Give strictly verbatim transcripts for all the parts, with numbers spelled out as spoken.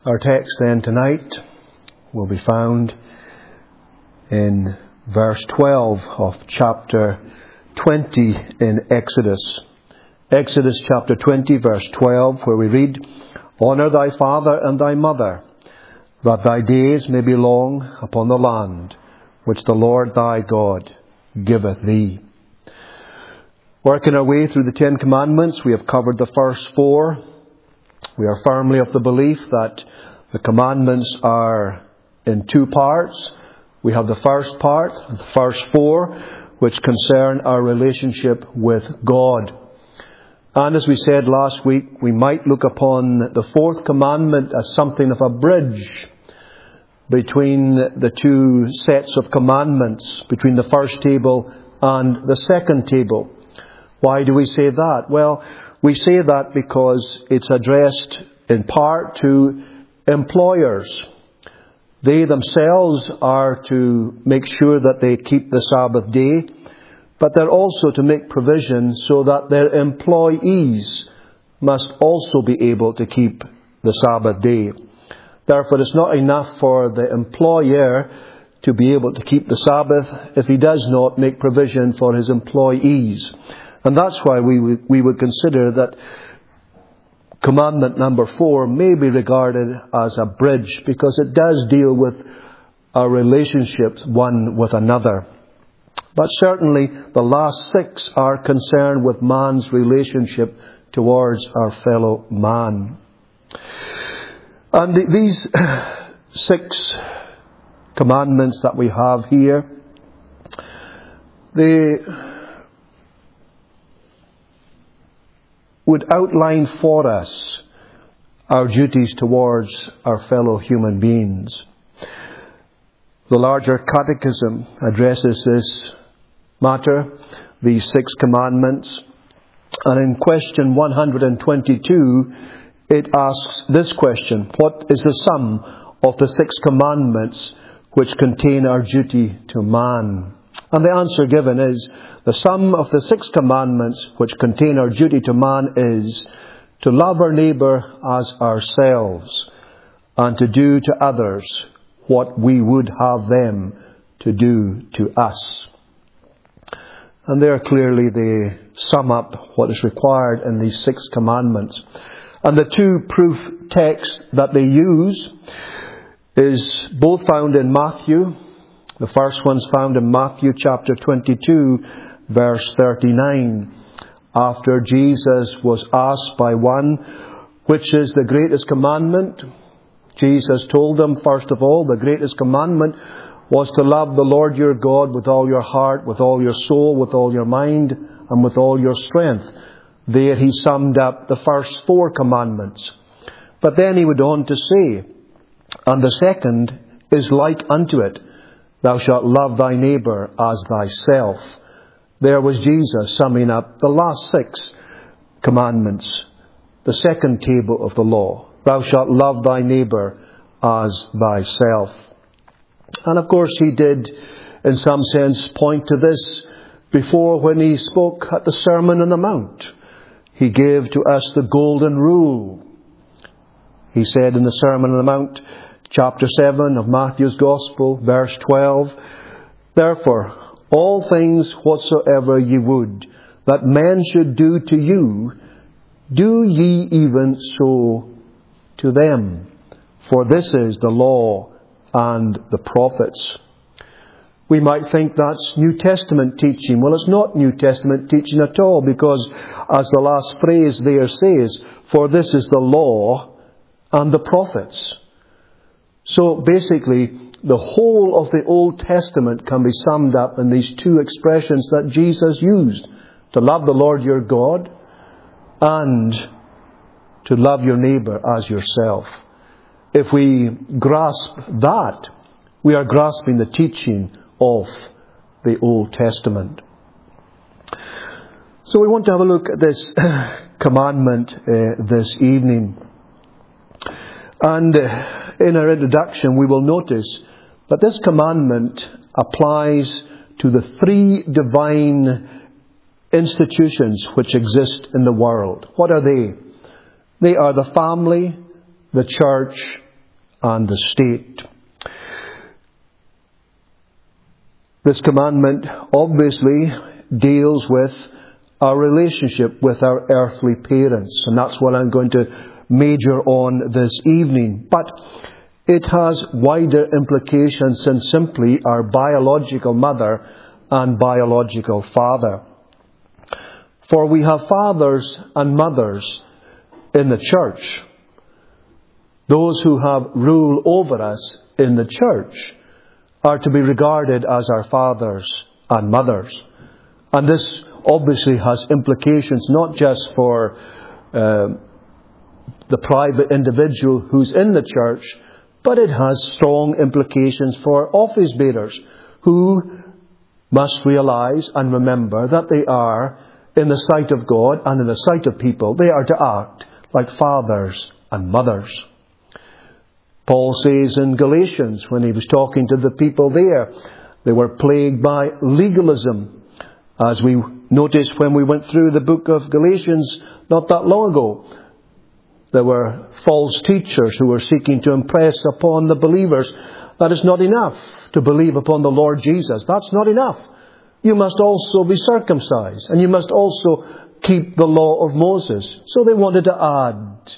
Our text then tonight will be found in verse twelve of chapter twenty in Exodus. Exodus chapter twenty verse twelve, where we read, "Honour thy father and thy mother, that thy days may be long upon the land which the Lord thy God giveth thee." Working our way through the Ten Commandments, we have covered the first four. We are firmly of the belief that the commandments are in two parts. We have the first part, the first four, which concern our relationship with God. And as we said last week, we might look upon the fourth commandment as something of a bridge between the two sets of commandments, between the first table and the second table. Why do we say that? Well, we say that because it's addressed in part to employers. They themselves are to make sure that they keep the Sabbath day, but they're also to make provision so that their employees must also be able to keep the Sabbath day. Therefore, it's not enough for the employer to be able to keep the Sabbath if he does not make provision for his employees. And that's why we would, we would consider that commandment number four may be regarded as a bridge, because it does deal with our relationships one with another. But certainly the last six are concerned with man's relationship towards our fellow man. And the, these six commandments that we have here, they would outline for us our duties towards our fellow human beings. The larger catechism addresses this matter, these six commandments, and in question one hundred twenty-two it asks this question: what is the sum of the six commandments which contain our duty to man? And the answer given is, the sum of the six commandments which contain our duty to man is to love our neighbour as ourselves, and to do to others what we would have them to do to us. And there clearly they sum up what is required in these six commandments. And the two proof texts that they use is both found in Matthew. The first one's found in Matthew chapter twenty-two, verse thirty-nine. After Jesus was asked by one, which is the greatest commandment? Jesus told them, first of all, the greatest commandment was to love the Lord your God with all your heart, with all your soul, with all your mind, and with all your strength. There he summed up the first four commandments. But then he went on to say, and the second is like unto it, thou shalt love thy neighbour as thyself. There was Jesus summing up the last six commandments, the second table of the law. Thou shalt love thy neighbour as thyself. And of course he did, in some sense, point to this before when he spoke at the Sermon on the Mount. He gave to us the golden rule. He said in the Sermon on the Mount, chapter seven of Matthew's Gospel, verse twelve, therefore, all things whatsoever ye would that men should do to you, do ye even so to them. For this is the law and the prophets. We might think that's New Testament teaching. Well, it's not New Testament teaching at all, because as the last phrase there says, for this is the law and the prophets. So basically, the whole of the Old Testament can be summed up in these two expressions that Jesus used: to love the Lord your God and to love your neighbour as yourself. If we grasp that, we are grasping the teaching of the Old Testament. So we want to have a look at this commandment uh, this evening. And uh, in our introduction, we will notice that this commandment applies to the three divine institutions which exist in the world. What are they? They are the family, the church, and the state. This commandment obviously deals with our relationship with our earthly parents, and that's what I'm going to major on this evening. But it has wider implications than simply our biological mother and biological father. For we have fathers and mothers in the church. Those who have rule over us in the church are to be regarded as our fathers and mothers. And this obviously has implications not just for uh, the private individual who's in the church, but it has strong implications for office bearers who must realize and remember that they are, in the sight of God and in the sight of people, they are to act like fathers and mothers. Paul says in Galatians, when he was talking to the people there, they were plagued by legalism. As we noticed when we went through the book of Galatians not that long ago, there were false teachers who were seeking to impress upon the believers that it's not enough to believe upon the Lord Jesus. That's not enough. You must also be circumcised, and you must also keep the law of Moses. So they wanted to add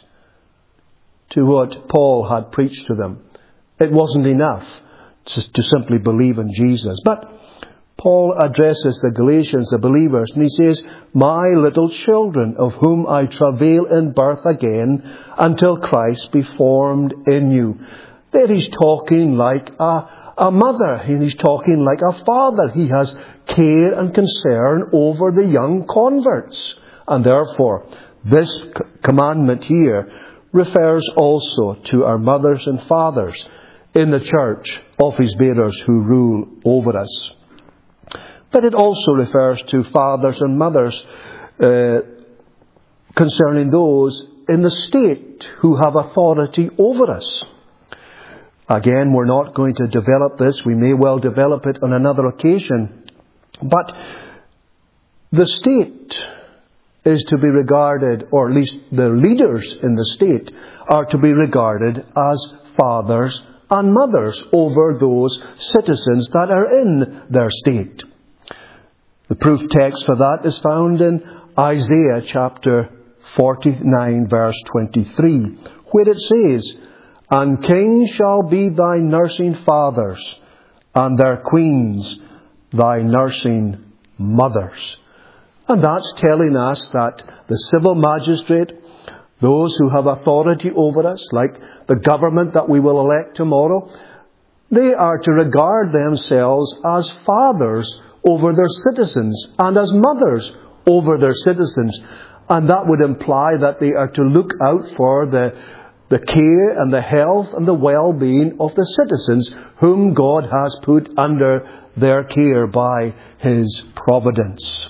to what Paul had preached to them. It wasn't enough to, to simply believe in Jesus. But Paul addresses the Galatians, the believers, and he says, "My little children, of whom I travail in birth again, until Christ be formed in you." There he's talking like a, a mother, and he's talking like a father. He has care and concern over the young converts. And therefore, this c- commandment here refers also to our mothers and fathers in the church, office bearers who rule over us. But it also refers to fathers and mothers uh, concerning those in the state who have authority over us. Again, we're not going to develop this. We may well develop it on another occasion. But the state is to be regarded, or at least the leaders in the state are to be regarded as fathers and mothers over those citizens that are in their state. The proof text for that is found in Isaiah chapter forty-nine verse twenty-three, where it says, "And kings shall be thy nursing fathers, and their queens thy nursing mothers." And that's telling us that the civil magistrate, those who have authority over us, like the government that we will elect tomorrow, they are to regard themselves as fathers over their citizens and as mothers over their citizens. And that would imply that they are to look out for the, the care and the health and the well-being of the citizens whom God has put under their care by His providence.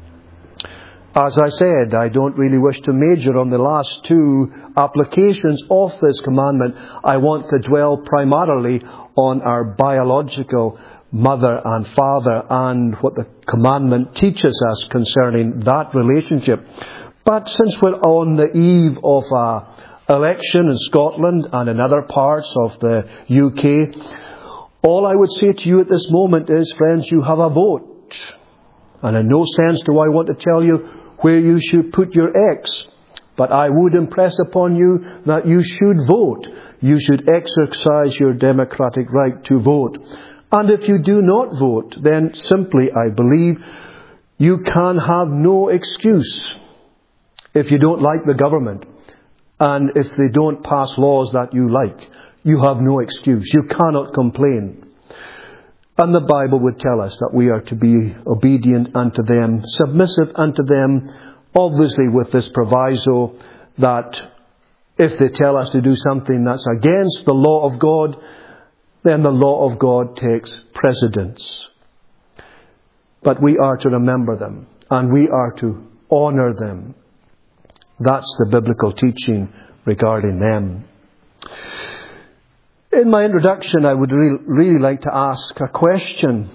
As I said, I don't really wish to major on the last two applications of this commandment. I want to dwell primarily on our biological mother and father and what the commandment teaches us concerning that relationship. But since we're on the eve of an election in Scotland and in other parts of the U K, all I would say to you at this moment is, friends, you have a vote. And in no sense do I want to tell you where you should put your X. But I would impress upon you that you should vote. You should exercise your democratic right to vote. And if you do not vote, then simply, I believe, you can have no excuse if you don't like the government. And if they don't pass laws that you like, you have no excuse. You cannot complain. And the Bible would tell us that we are to be obedient unto them, submissive unto them, obviously with this proviso that if they tell us to do something that's against the law of God, then the law of God takes precedence. But we are to remember them, and we are to honour them. That's the biblical teaching regarding them. In my introduction, I would re- really like to ask a question.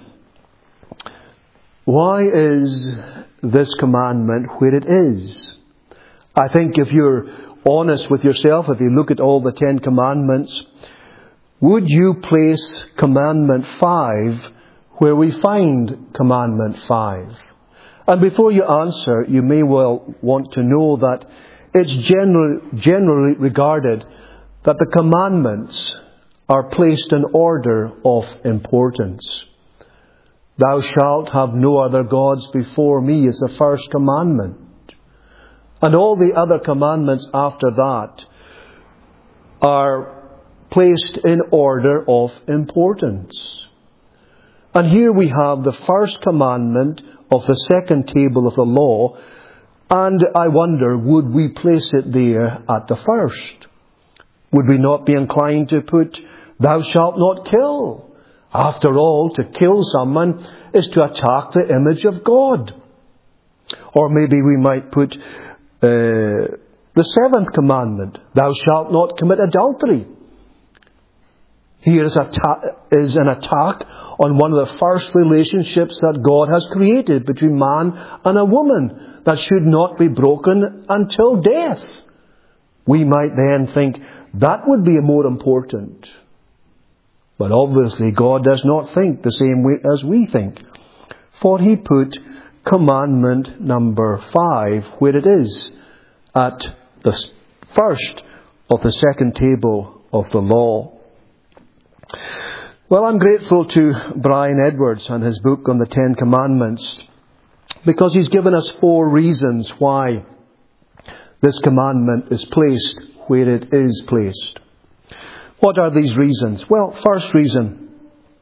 Why is this commandment where it is? I think if you're honest with yourself, if you look at all the Ten Commandments, would you place commandment five where we find commandment five? And before you answer, you may well want to know that it's generally, generally regarded that the commandments are placed in order of importance. Thou shalt have no other gods before me is the first commandment. And all the other commandments after that are placed in order of importance. And here we have the first commandment of the second table of the law, and I wonder, would we place it there at the first? Would we not be inclined to put, thou shalt not kill? After all, to kill someone is to attack the image of God. Or maybe we might put uh, the seventh commandment, thou shalt not commit adultery. Here is, atta- is an attack on one of the first relationships that God has created between man and a woman that should not be broken until death. We might then think that would be more important. But obviously God does not think the same way as we think. For He put commandment number five where it is, at the first of the second table of the law. Well, I'm grateful to Brian Edwards and his book on the Ten Commandments, because he's given us four reasons why this commandment is placed where it is placed. What are these reasons? Well, first reason,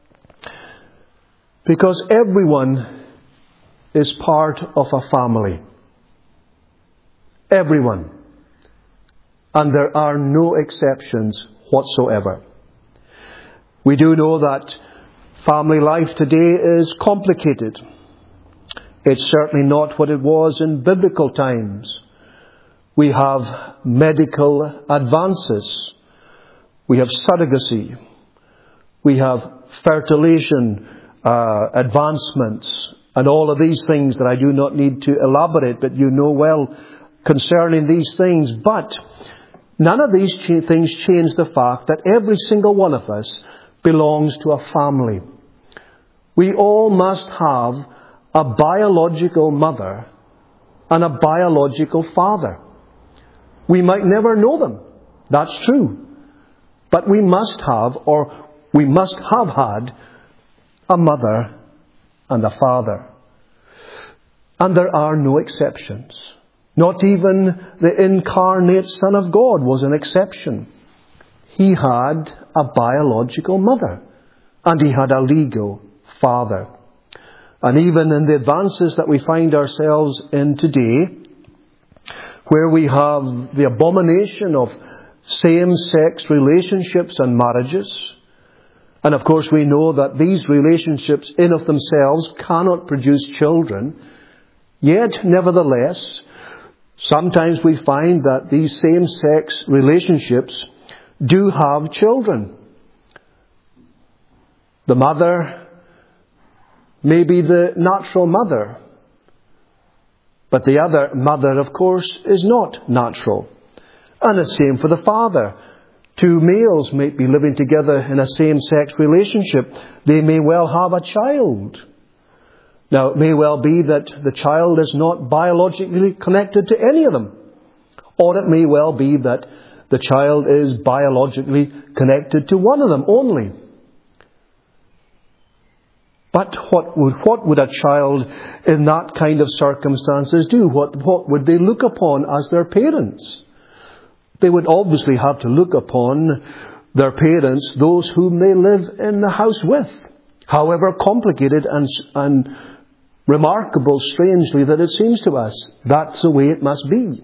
because everyone is part of a family. Everyone. And there are no exceptions whatsoever. We do know that family life today is complicated. It's certainly not what it was in biblical times. We have medical advances. We have surrogacy. We have fertilization uh, advancements and all of these things that I do not need to elaborate, but you know well concerning these things. But none of these ch- things change the fact that every single one of us belongs to a family. We all must have a biological mother and a biological father. We might never know them. That's true. But we must have, or we must have had, a mother and a father. And there are no exceptions. Not even the incarnate Son of God was an exception. He had a biological mother, and he had a legal father. And even in the advances that we find ourselves in today, where we have the abomination of same-sex relationships and marriages, and of course we know that these relationships in of themselves cannot produce children, yet nevertheless, sometimes we find that these same-sex relationships do have children. The mother may be the natural mother, but the other mother, of course, is not natural. And the same for the father. Two males may be living together in a same-sex relationship. They may well have a child. Now, it may well be that the child is not biologically connected to any of them. Or it may well be that the child is biologically connected to one of them only. But what would, what would a child in that kind of circumstances do? What, what would they look upon as their parents? They would obviously have to look upon their parents, those whom they live in the house with. However complicated and, and remarkable, strangely, that it seems to us, that's the way it must be.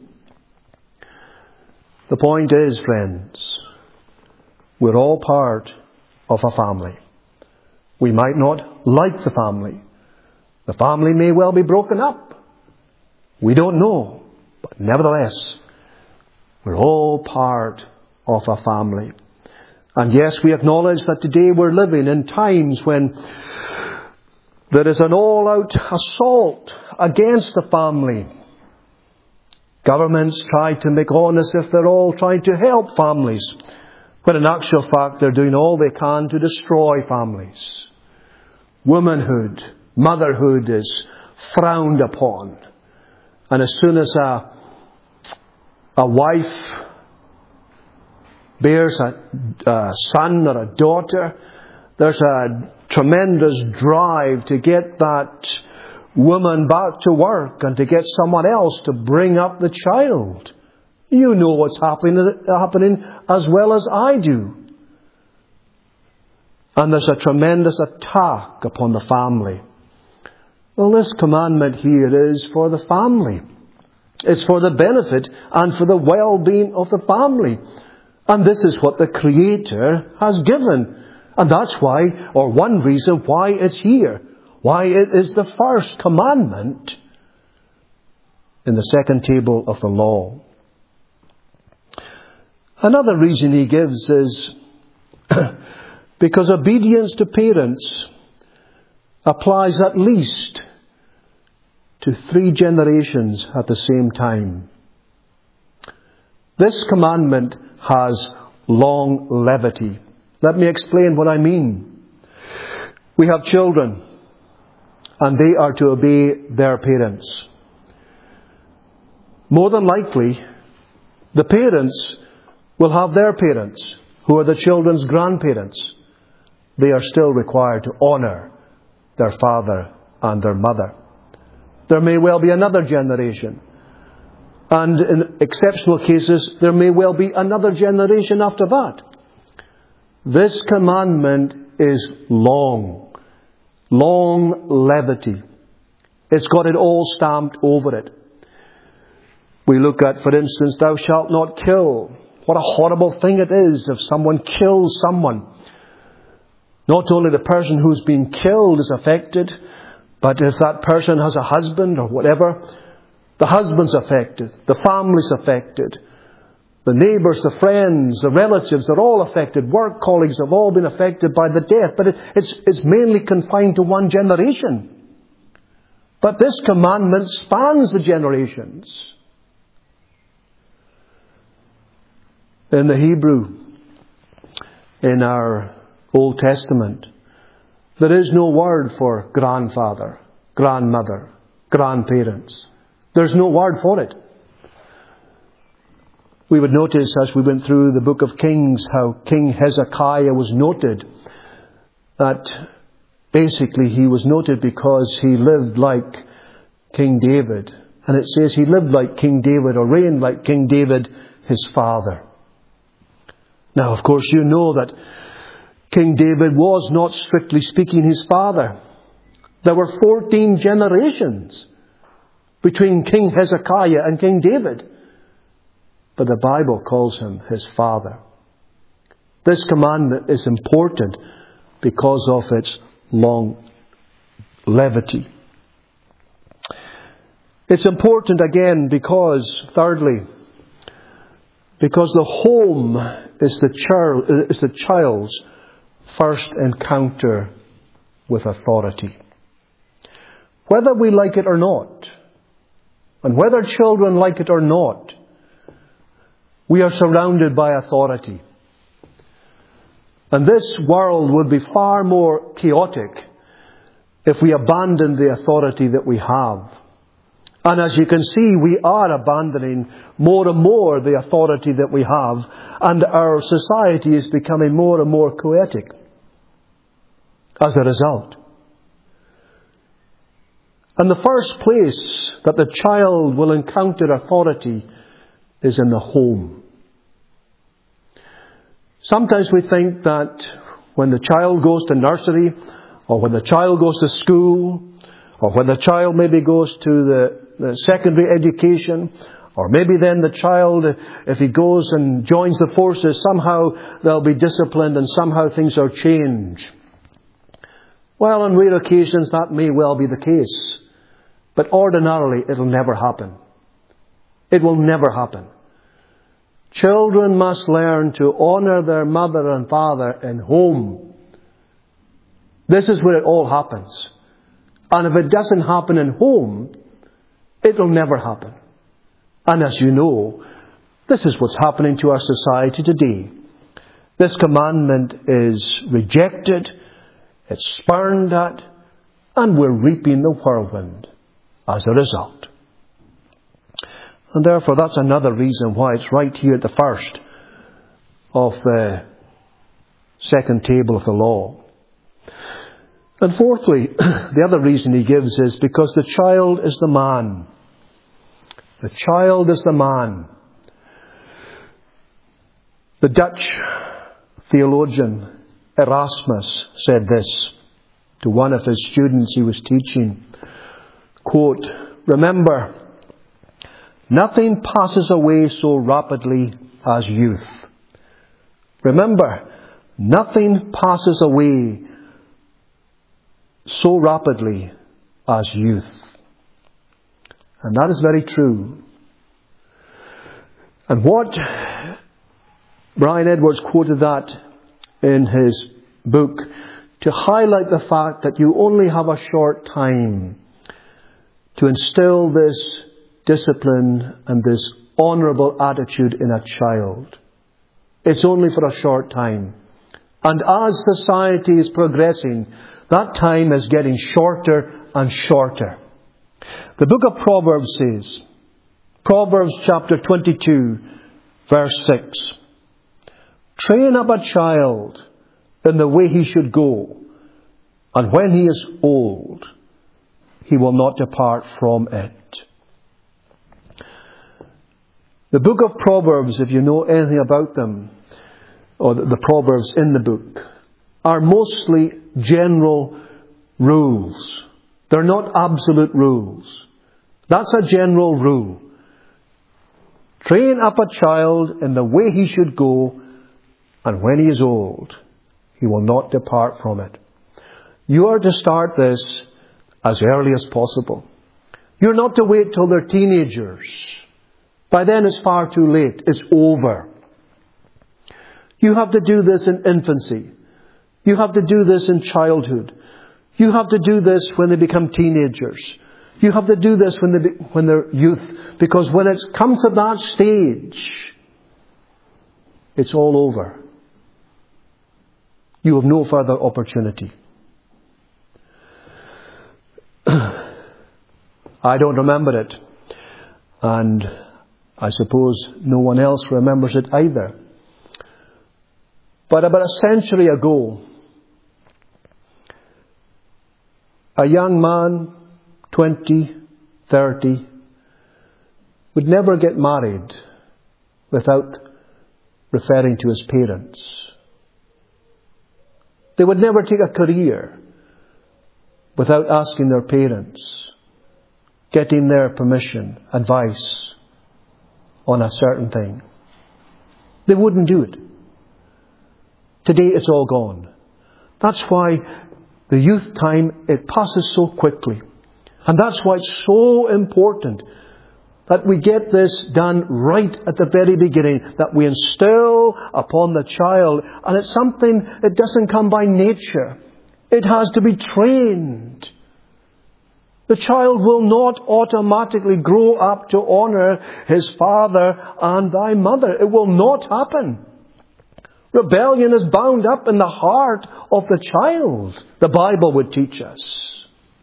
The point is, friends, we're all part of a family. We might not like the family. The family may well be broken up. We don't know. But nevertheless, we're all part of a family. And yes, we acknowledge that today we're living in times when there is an all-out assault against the family. Governments try to make on as if they're all trying to help families. when in actual fact they're doing all they can to destroy families. Womanhood, motherhood is frowned upon. And as soon as a, a wife bears a, a son or a daughter, there's a tremendous drive to get that woman back to work and to get someone else to bring up the child. You know what's happening, happening as well as I do. And there's a tremendous attack upon the family. Well, this commandment here is for the family. It's for the benefit and for the well-being of the family. And this is what the Creator has given. And that's why, or one reason why it's here. Why it is the first commandment in the second table of the law. Another reason he gives is because obedience to parents applies at least to three generations at the same time. This commandment has longevity. Let me explain what I mean. We have children, and they are to obey their parents. More than likely, the parents will have their parents, who are the children's grandparents. They are still required to honour their father and their mother. There may well be another generation. And in exceptional cases, there may well be another generation after that. This commandment is long. Longevity. It's got it all stamped over it. We look at, for instance, thou shalt not kill. What a horrible thing it is if someone kills someone. Not only the person who's been killed is affected, but if that person has a husband or whatever, the husband's affected, the family's affected, the neighbours, the friends, the relatives, they're all affected. Work colleagues have all been affected by the death, but it, it's, it's mainly confined to one generation. But this commandment spans the generations. In the Hebrew, in our Old Testament, there is no word for grandfather, grandmother, grandparents. There's no word for it. We would notice as we went through the book of Kings how King Hezekiah was noted. That basically he was noted because he lived like King David. And it says he lived like King David or reigned like King David, his father. Now, of course, you know that King David was not strictly speaking his father. There were fourteen generations between King Hezekiah and King David. But the Bible calls him his father. This commandment is important because of its longevity. It's important again because, thirdly, because the home is the, child, is the child's first encounter with authority. Whether we like it or not, and whether children like it or not, we are surrounded by authority. And this world would be far more chaotic if we abandoned the authority that we have. And as you can see, we are abandoning more and more the authority that we have, and our society is becoming more and more chaotic as a result. And the first place that the child will encounter authority is in the home. Sometimes we think that when the child goes to nursery, or when the child goes to school, or when the child maybe goes to the, the secondary education, or maybe then the child, if he goes and joins the forces, somehow they'll be disciplined and somehow things are changed. Well, on rare occasions that may well be the case. But ordinarily it'll never happen. It will never happen. Children must learn to honour their mother and father in home. This is where it all happens. And if it doesn't happen in home, it will never happen. And as you know, this is what's happening to our society today. This commandment is rejected, it's spurned at, and we're reaping the whirlwind as a result. And therefore that's another reason why it's right here at the first of the second table of the law. And fourthly, the other reason he gives is because the child is the man. The child is the man. The Dutch theologian Erasmus said this to one of his students he was teaching. Quote, "Remember, nothing passes away so rapidly as youth. Remember, nothing passes away so rapidly as youth." And that is very true. And what Brian Edwards quoted that in his book to highlight the fact that you only have a short time to instill this discipline and this honourable attitude in a child. It's only for a short time. And as society is progressing, that time is getting shorter and shorter. The book of Proverbs says, Proverbs chapter twenty-two, verse six, "Train up a child in the way he should go, and when he is old, he will not depart from it." The book of Proverbs, if you know anything about them, or the Proverbs in the book, are mostly general rules. They're not absolute rules. That's a general rule. Train up a child in the way he should go, and when he is old, he will not depart from it. You are to start this as early as possible. You're not to wait till they're teenagers. By then it's far too late. It's over. You have to do this in infancy. You have to do this in childhood. You have to do this when they become teenagers. You have to do this when, they be, when they're youth. Because when it's come to that stage, it's all over. You have no further opportunity. I don't remember it. And I suppose no one else remembers it either. But about a century ago, a young man, twenty, thirty, would never get married without referring to his parents. They would never take a career without asking their parents, getting their permission, advice on a certain thing. They wouldn't do it. Today it's all gone. That's why the youth time, it passes so quickly. And that's why it's so important that we get this done right at the very beginning, that we instill upon the child. And it's something that doesn't come by nature. It has to be trained. The child will not automatically grow up to honour his father and thy mother. It will not happen. Rebellion is bound up in the heart of the child, the Bible would teach us.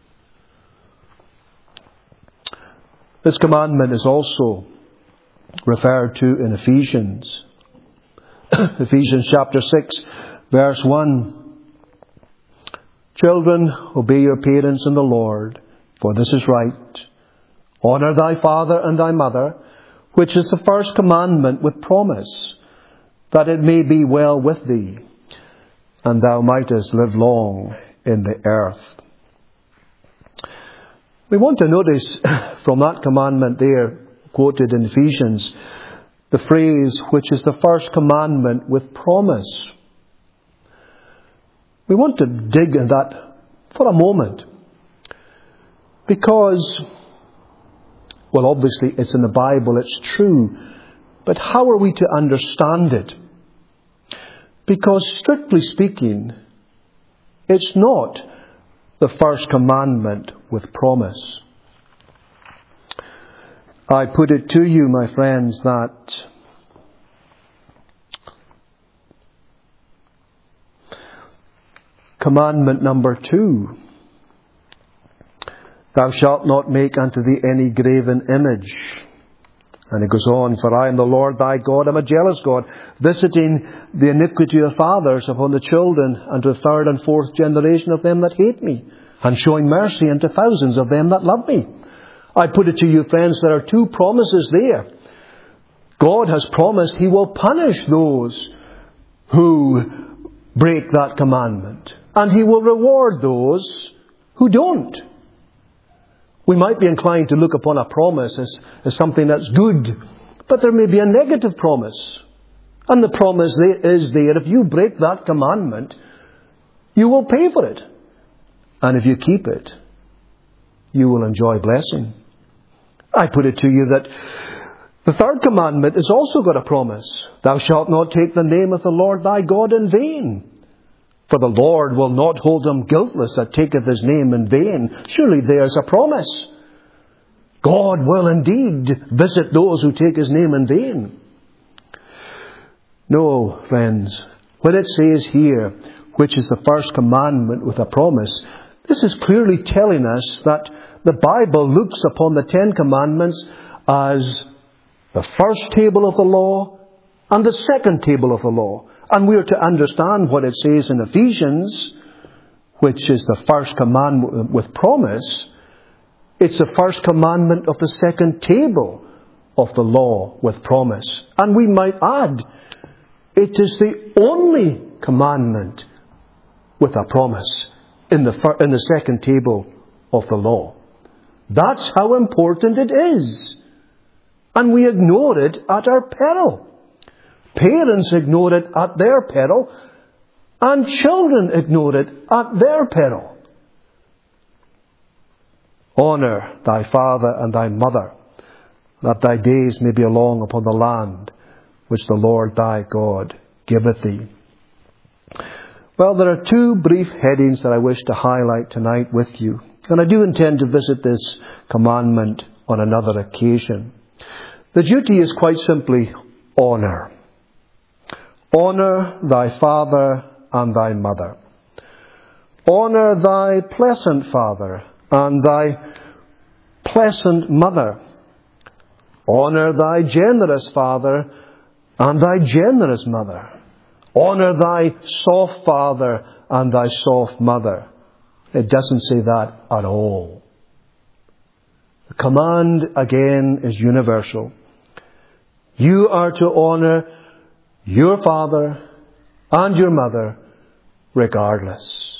This commandment is also referred to in Ephesians. Ephesians chapter six, verse one. "Children, obey your parents in the Lord, for this is right. Honour thy father and thy mother, which is the first commandment with promise, that it may be well with thee, and thou mightest live long in the earth." We want to notice from that commandment there, quoted in Ephesians, the phrase, which is the first commandment with promise. We want to dig in that for a moment. Because, well, obviously it's in the Bible, it's true. But how are we to understand it? Because strictly speaking, it's not the first commandment with promise. I put it to you, my friends, that commandment number two. Thou shalt not make unto thee any graven image. And it goes on, for I am the Lord thy God, am a jealous God, visiting the iniquity of fathers upon the children, unto the third and fourth generation of them that hate me, and showing mercy unto thousands of them that love me. I put it to you, friends, there are two promises there. God has promised He will punish those who break that commandment, and He will reward those who don't. We might be inclined to look upon a promise as, as something that's good, but there may be a negative promise. And the promise is there, if you break that commandment, you will pay for it. And if you keep it, you will enjoy blessing. I put it to you that the third commandment has also got a promise. Thou shalt not take the name of the Lord thy God in vain. For the Lord will not hold him guiltless that taketh his name in vain. Surely there's a promise. God will indeed visit those who take his name in vain. No, friends, when it says here, which is the first commandment with a promise, this is clearly telling us that the Bible looks upon the Ten Commandments as the first table of the law and the second table of the law. And we are to understand what it says in Ephesians, which is the first commandment with promise. It's the first commandment of the second table of the law with promise. And we might add, it is the only commandment with a promise in the, in the second table of the law. That's how important it is. And we ignore it at our peril. Parents ignore it at their peril, and children ignore it at their peril. Honour thy father and thy mother, that thy days may be long upon the land which the Lord thy God giveth thee. Well, there are two brief headings that I wish to highlight tonight with you. And I do intend to visit this commandment on another occasion. The duty is quite simply honour. Honour thy father and thy mother. Honour thy pleasant father and thy pleasant mother. Honour thy generous father and thy generous mother. Honour thy soft father and thy soft mother. It doesn't say that at all. The command, again, is universal. You are to honour your father and your mother regardless.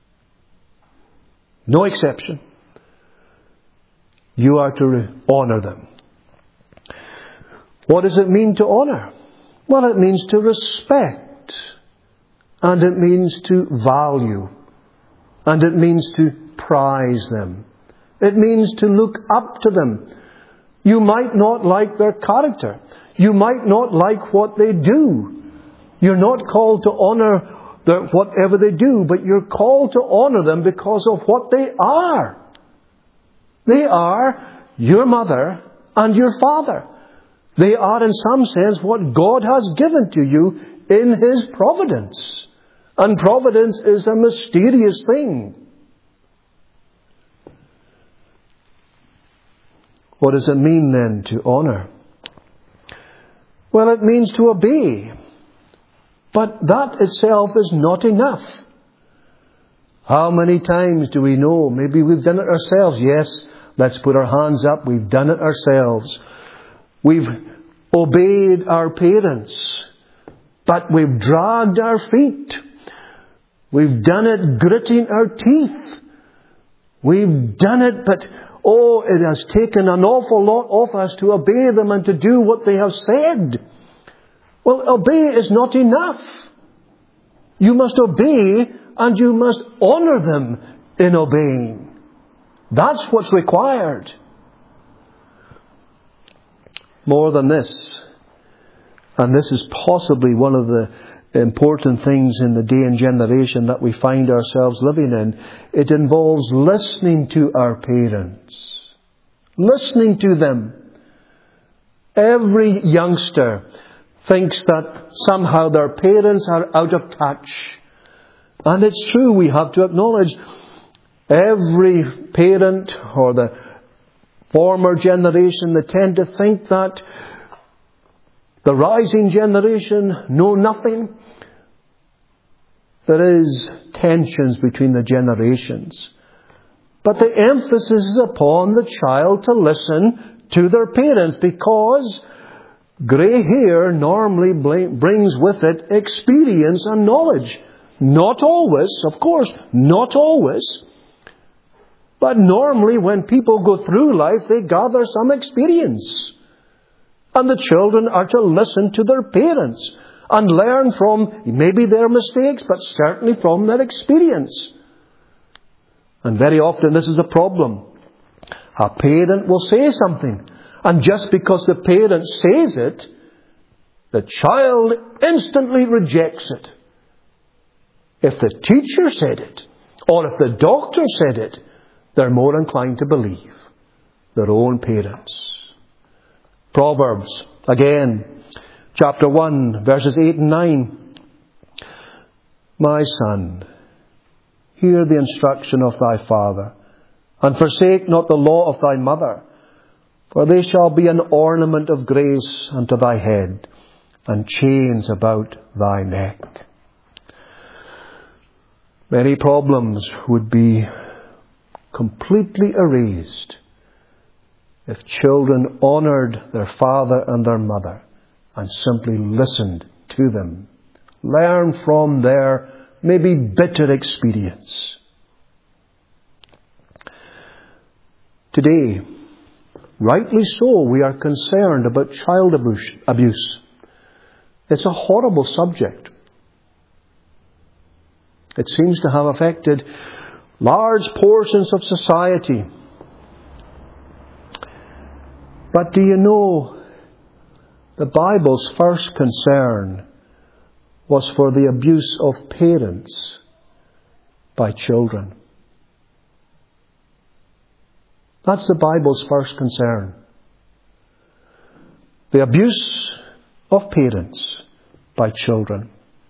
No exception. You are to honour them. What does it mean to honour? Well, it means to respect. And it means to value. And it means to prize them. It means to look up to them. You might not like their character. You might not like what they do. You're not called to honour their, whatever they do, but you're called to honour them because of what they are. They are your mother and your father. They are, in some sense, what God has given to you in His providence. And providence is a mysterious thing. What does it mean then to honour? Well, it means to obey. But that itself is not enough. How many times do we know? Maybe we've done it ourselves. Yes, let's put our hands up. We've done it ourselves. We've obeyed our parents, but we've dragged our feet. We've done it gritting our teeth. We've done it, but oh, it has taken an awful lot of us to obey them and to do what they have said. Well, obey is not enough. You must obey and you must honour them in obeying. That's what's required. More than this, and this is possibly one of the important things in the day and generation that we find ourselves living in, it involves listening to our parents. Listening to them. Every youngster thinks that somehow their parents are out of touch. And it's true, we have to acknowledge every parent or the former generation, they tend to think that the rising generation know nothing. There is tensions between the generations. But the emphasis is upon the child to listen to their parents, because grey hair normally brings with it experience and knowledge. Not always, of course, not always. But normally when people go through life, they gather some experience. And the children are to listen to their parents and learn from maybe their mistakes, but certainly from their experience. And very often this is a problem. A parent will say something, and just because the parent says it, the child instantly rejects it. If the teacher said it, or if the doctor said it, they're more inclined to believe their own parents. Proverbs, again, chapter one, verses eight and nine. My son, hear the instruction of thy father, and forsake not the law of thy mother, for they shall be an ornament of grace unto thy head, and chains about thy neck. Many problems would be completely erased if children honoured their father and their mother and simply listened to them. Learn from their maybe bitter experience. Today, rightly so, we are concerned about child abuse. It's a horrible subject. It seems to have affected large portions of society. But do you know, the Bible's first concern was for the abuse of parents by children. That's the Bible's first concern. The abuse of parents by children.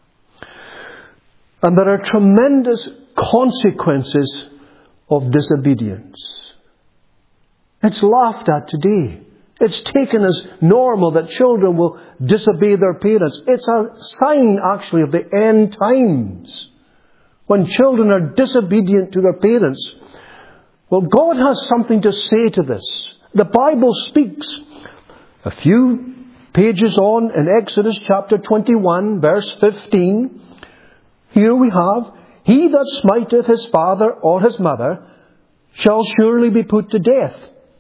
And there are tremendous consequences of disobedience. It's laughed at today. It's taken as normal that children will disobey their parents. It's a sign, actually, of the end times, when children are disobedient to their parents. Well, God has something to say to this. The Bible speaks. A few pages on in Exodus chapter twenty-one, verse fifteen, here we have, he that smiteth his father or his mother shall surely be put to death.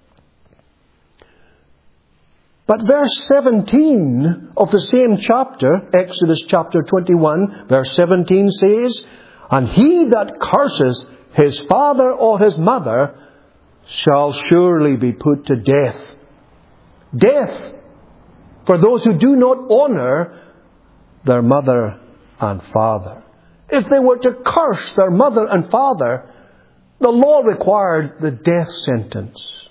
But verse seventeen of the same chapter, Exodus chapter twenty-one, verse seventeen says, and he that curses his father or his mother shall surely be put to death. Death for those who do not honour their mother and father. If they were to curse their mother and father, the law required the death sentence.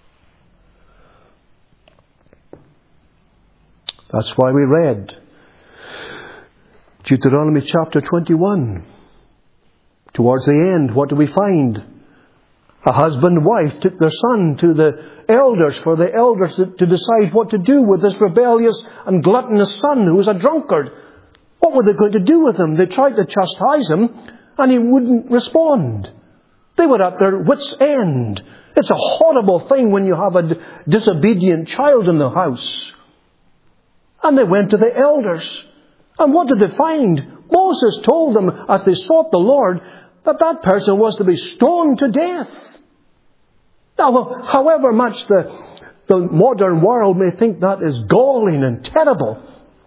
That's why we read Deuteronomy chapter twenty-one. Towards the end, what do we find? A husband and wife took their son to the elders for the elders to, to decide what to do with this rebellious and gluttonous son who was a drunkard. What were they going to do with him? They tried to chastise him and he wouldn't respond. They were at their wits' end. It's a horrible thing when you have a disobedient child in the house. And they went to the elders. And what did they find? Moses told them, as they sought the Lord, that that person was to be stoned to death. Now, however much the, the modern world may think that is galling and terrible,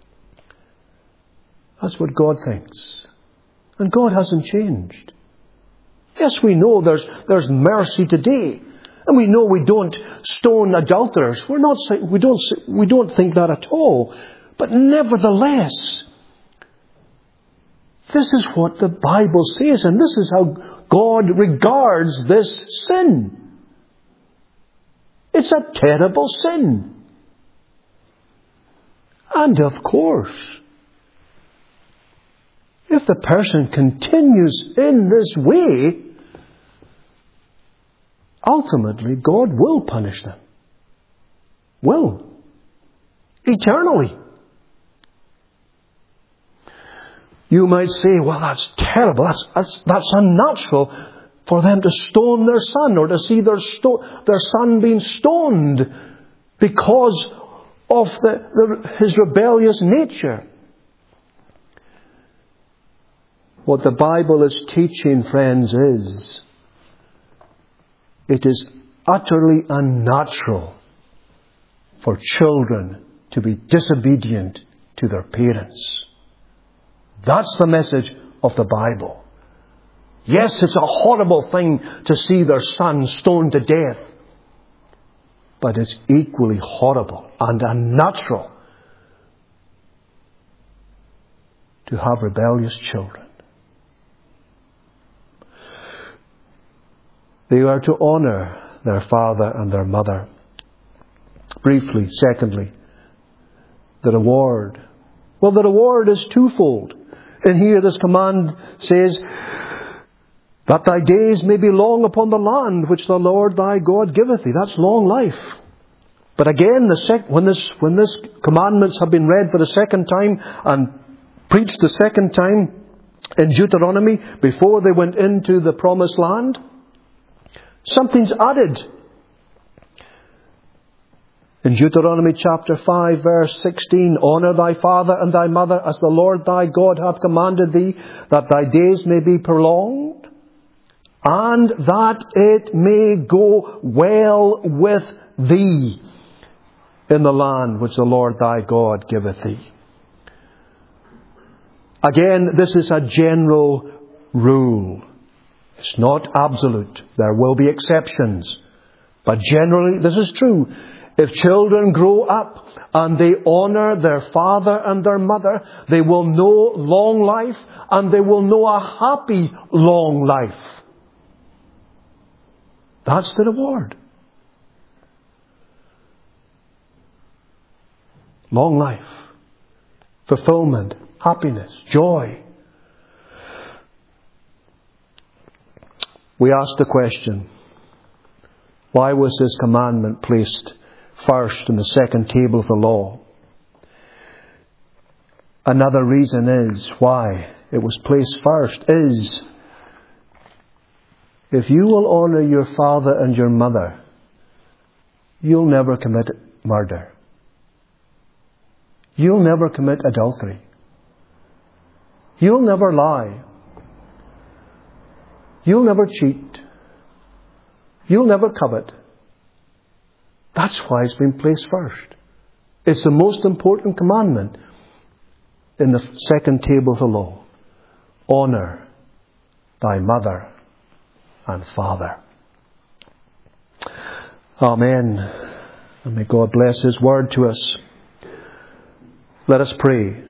that's what God thinks. And God hasn't changed. Yes, we know there's, there's mercy today. And we know we don't stone adulterers. We're not, we don't, we don't think that at all. But nevertheless, this is what the Bible says, and this is how God regards this sin. It's a terrible sin. And of course, if the person continues in this way, ultimately God will punish them. Will. Eternally. You might say, well, that's terrible. That's, that's, that's unnatural for them to stone their son, or to see their, sto- their son being stoned because of the, the, his rebellious nature. What the Bible is teaching, friends, is it is utterly unnatural for children to be disobedient to their parents. That's the message of the Bible. Yes, it's a horrible thing to see their son stoned to death. But it's equally horrible and unnatural to have rebellious children. They are to honour their father and their mother. Briefly, secondly, the reward. Well, the reward is twofold. And here this command says, that thy days may be long upon the land which the Lord thy God giveth thee. That's long life. But again, the sec- when this when this commandments have been read for the second time and preached the second time in Deuteronomy before they went into the promised land, something's added. In Deuteronomy chapter five, verse sixteen, honour thy father and thy mother as the Lord thy God hath commanded thee, that thy days may be prolonged, and that it may go well with thee in the land which the Lord thy God giveth thee. Again, this is a general rule. It's not absolute. There will be exceptions. But generally, this is true. If children grow up and they honour their father and their mother, they will know long life, and they will know a happy long life. That's the reward. Long life, fulfillment, happiness, joy. We ask the question, why was this commandment placed first in the second table of the law? Another reason is why it was placed first is, if you will honour your father and your mother, you'll never commit murder. You'll never commit adultery. You'll never lie. You'll never cheat. You'll never covet. That's why it's been placed first. It's the most important commandment in the second table of the law. Honour thy mother and father. Amen. And may God bless His word to us. Let us pray.